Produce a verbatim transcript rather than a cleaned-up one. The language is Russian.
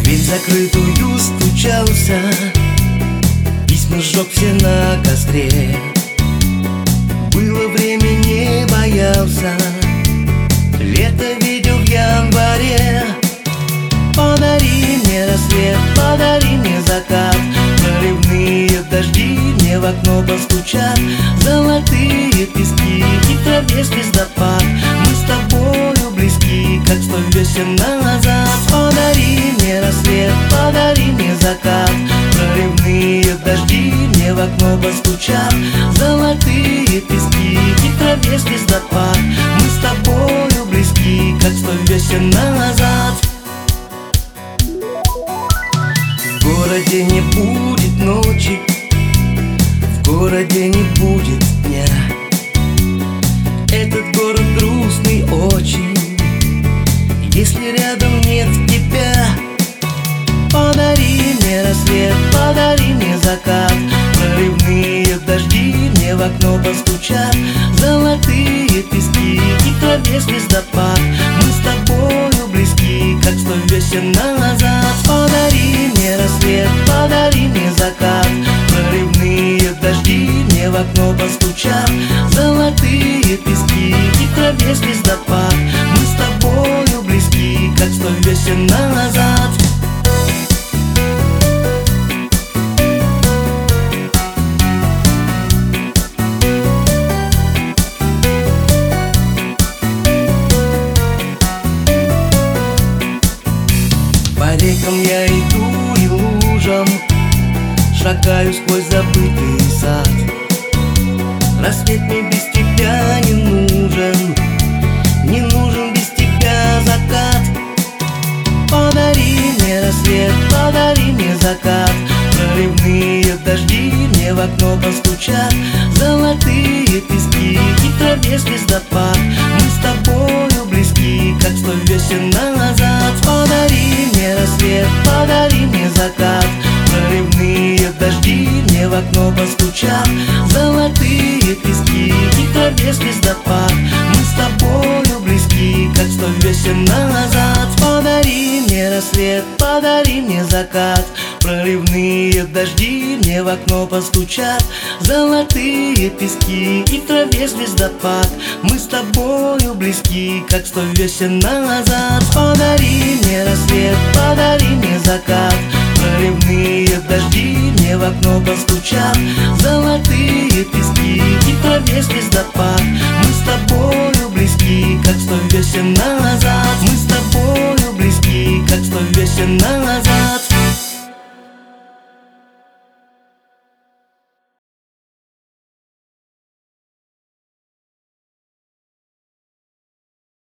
дверь закрытую стучался, письма сжег все на костре. Было время, не боялся, лето видел в январе. Подари мне рассвет, подари мне закат, проливные дожди мне в окно постучат. Золотые пески и в траве звездопад, мы с тобою близки, как сто весен назад. Подари мне рассвет, подари мне закат, проливные дожди мне в окно постучат. Золотые пески и в траве звездопад, мы с тобою близки, как сто весен назад. В городе не будет ночи, в городе не будет дня. Этот город грустный очень, если рядом нет тебя. Подари мне рассвет, подари мне закат, проливные дожди мне в окно постучат. Золотые пески и в траве звездопад, мы с тобою близки, как сто весен назад. Подари мне рассвет, подари мне закат, проливные дожди мне в окно постучат. Золотые пески и в траве звездопад, мы с тобою близки, как сто весен назад. По рекам я иду и лужам, шагаю сквозь забытый сад. Рассвет мне без тебя не нужен, не нужен без тебя закат. Подари мне рассвет, подари мне закат, проливные дожди мне в окно постучат. Золотые пески и в траве звездопад, мы с тобою близки, как сто весен назад. Подари мне рассвет, подари мне закат, проливные дожди мне в окно постучат. Золотые пески и в траве звездопад, мы с тобою близки, как сто весен назад. Подари мне рассвет, подари мне закат, проливные дожди мне в окно постучат. Золотые пески и в траве звездопад, мы с тобою близки, как сто весен назад. Подари мне рассвет, подари мне закат, проливные дожди мне в окно постучат. Золотые пески и в траве звездопад, мы с тобою близки, как сто весен назад. Мы с тобою близки, как сто весен назад.